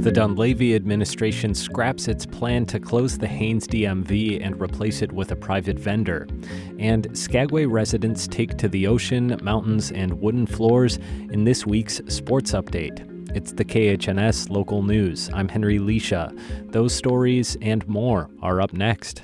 The Dunleavy administration scraps its plan to close the Haines DMV and replace it with a private vendor. And Skagway residents take to the ocean, mountains, and wooden floors in this week's Sports Update. It's the KHNS Local News. I'm Henry Leisha. Those stories and more are up next.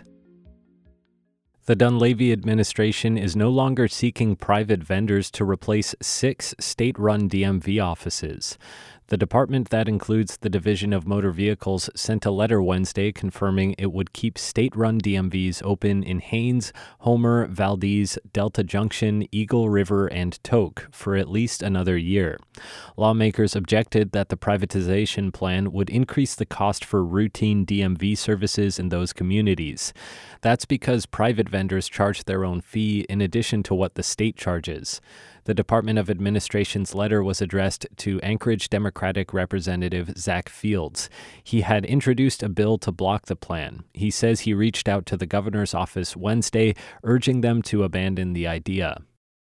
The Dunleavy administration is no longer seeking private vendors to replace 6 state-run DMV offices. The department that includes the Division of Motor Vehicles sent a letter Wednesday confirming it would keep state-run DMVs open in Haines, Homer, Valdez, Delta Junction, Eagle River, and Tok for at least another year. Lawmakers objected that the privatization plan would increase the cost for routine DMV services in those communities. That's because private vendors charge their own fee in addition to what the state charges. The Department of Administration's letter was addressed to Anchorage Democratic Representative Zach Fields. He had introduced a bill to block the plan. He says he reached out to the governor's office Wednesday, urging them to abandon the idea.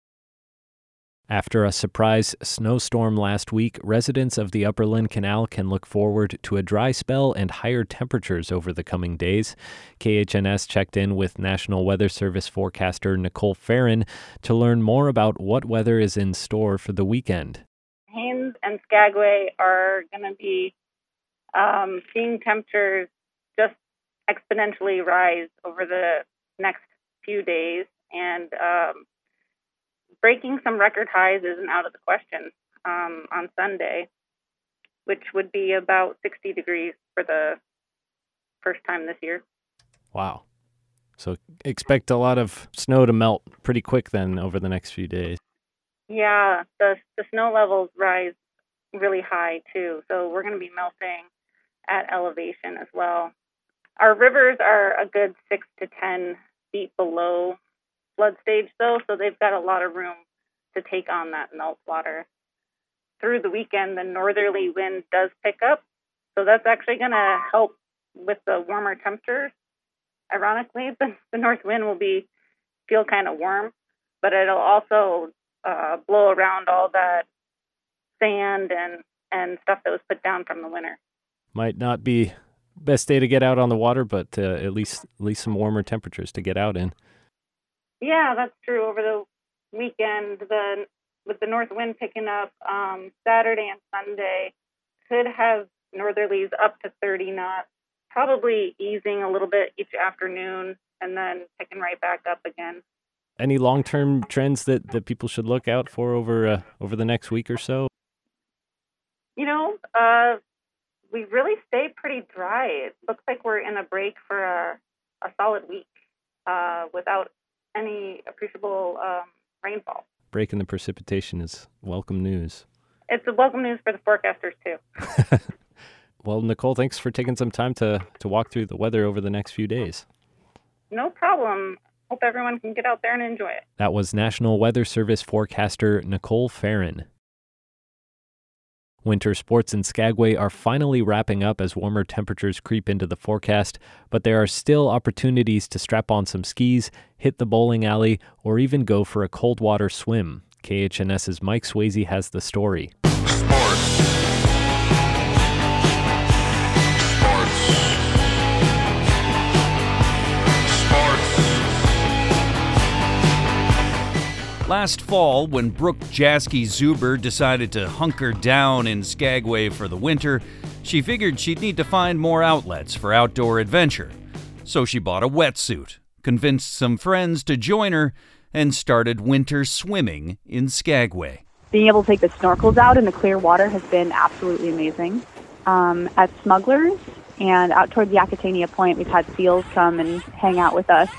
After a surprise snowstorm last week, residents of the Upper Lynn Canal can look forward to a dry spell and higher temperatures over the coming days. KHNS checked in with National Weather Service forecaster Nicole Farron to learn more about what weather is in store for the weekend. Haines and Skagway are going to be seeing temperatures just exponentially rise over the next few days, and breaking some record highs isn't out of the question on Sunday, which would be about 60 degrees for the first time this year. Wow. So expect a lot of snow to melt pretty quick then over the next few days. Yeah, the snow levels rise really high too, so we're going to be melting at elevation as well. Our rivers are a good 6 to 10 feet below flood stage though, so they've got a lot of room to take on that melt water. Through the weekend, the northerly wind does pick up, so that's actually going to help with the warmer temperatures. Ironically, the north wind will feel kind of warm, but it'll also blow around all that sand and stuff that was put down from the winter. Might not be best day to get out on the water, but at least some warmer temperatures to get out in. Yeah, that's true. Over the weekend, with the north wind picking up, Saturday and Sunday could have northerlies up to 30 knots, probably easing a little bit each afternoon and then picking right back up again. Any long-term trends that people should look out for over the next week or so? We really stayed pretty dry. It looks like we're in a break for a solid week without any appreciable rainfall. Break in the precipitation is welcome news. It's a welcome news for the forecasters, too. Well, Nicole, thanks for taking some time to walk through the weather over the next few days. No problem. Hope everyone can get out there and enjoy it. That was National Weather Service forecaster Nicole Farron. Winter sports in Skagway are finally wrapping up as warmer temperatures creep into the forecast, but there are still opportunities to strap on some skis, hit the bowling alley, or even go for a cold water swim. KHNS's Mike Swayze has the story. Sports. Last fall, when Brooke Jaski-Zuber decided to hunker down in Skagway for the winter, she figured she'd need to find more outlets for outdoor adventure. So she bought a wetsuit, convinced some friends to join her, and started winter swimming in Skagway. Being able to take the snorkels out in the clear water has been absolutely amazing. At Smugglers and out toward the Acatania Point, we've had seals come and hang out with us.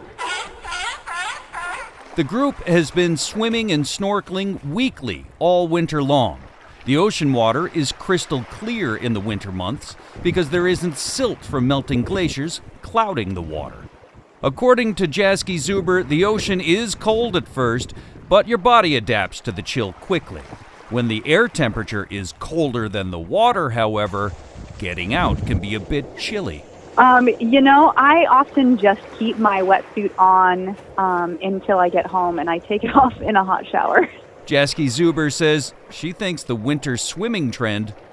The group has been swimming and snorkeling weekly all winter long. The ocean water is crystal clear in the winter months because there isn't silt from melting glaciers clouding the water. According to Jaski-Zuber, the ocean is cold at first, but your body adapts to the chill quickly. When the air temperature is colder than the water, however, getting out can be a bit chilly. I often just keep my wetsuit on until I get home, and I take it off in a hot shower. Jaski-Zuber says she thinks the winter swimming trend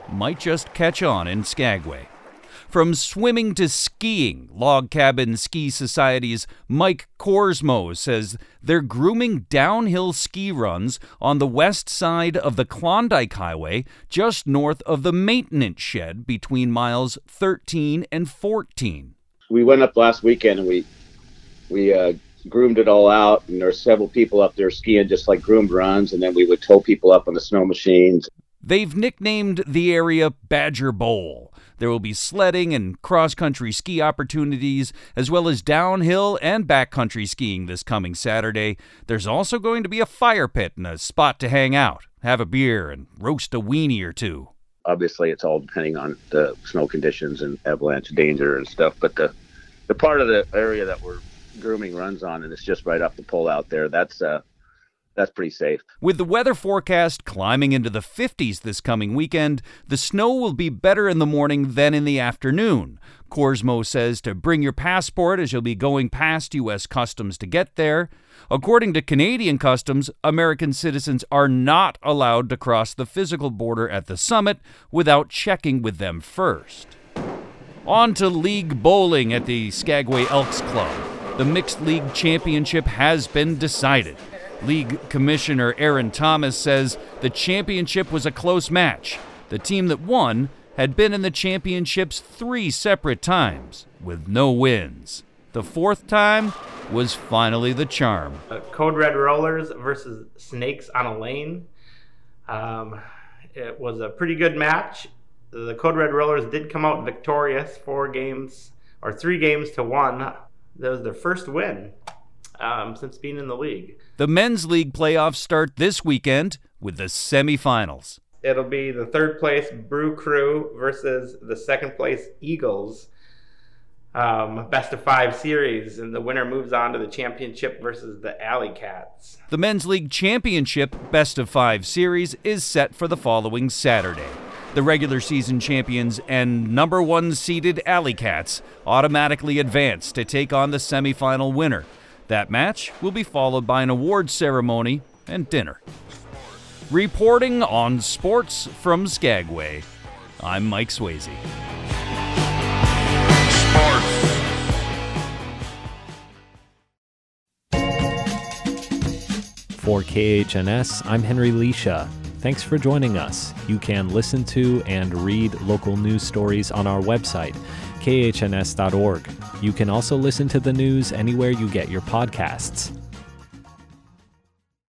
might just catch on in Skagway. From swimming to skiing, Log Cabin Ski Society's Mike Korsmo says they're grooming downhill ski runs on the west side of the Klondike Highway, just north of the maintenance shed between miles 13 and 14. We went up last weekend and we groomed it all out, and there were several people up there skiing just like groomed runs, and then we would tow people up on the snow machines. They've nicknamed the area Badger Bowl. There will be sledding and cross-country ski opportunities, as well as downhill and backcountry skiing this coming Saturday. There's also going to be a fire pit and a spot to hang out, have a beer, and roast a weenie or two. Obviously, it's all depending on the snow conditions and avalanche danger and stuff, but the part of the area that we're grooming runs on, and it's just right up the pole out there, that's pretty safe. With the weather forecast climbing into the 50s this coming weekend, the snow will be better in the morning than in the afternoon. Korsmo says to bring your passport as you'll be going past U.S. Customs to get there. According to Canadian Customs, American citizens are not allowed to cross the physical border at the summit without checking with them first. On to league bowling at the Skagway Elks Club. The Mixed League Championship has been decided. League Commissioner Aaron Thomas says the championship was a close match. The team that won had been in the championships 3 separate times, with no wins. The 4th time was finally the charm. Code Red Rollers versus Snakes on a Lane. It was a pretty good match. The Code Red Rollers did come out victorious 3 games to 1. That was their first win since being in the league. The men's league playoffs start this weekend with the semifinals. It'll be the 3rd place Brew Crew versus the 2nd place Eagles. Best of 5 series, and the winner moves on to the championship versus the Alley Cats. The men's league championship best of 5 series is set for the following Saturday. The regular season champions and number 1 seeded Alley Cats automatically advance to take on the semifinal winner. That match will be followed by an awards ceremony and dinner. Reporting on sports from Skagway, I'm Mike Swayze. For KHNS, I'm Henry Leisha. Thanks for joining us. You can listen to and read local news stories on our website, khns.org. You can also listen to the news anywhere you get your podcasts.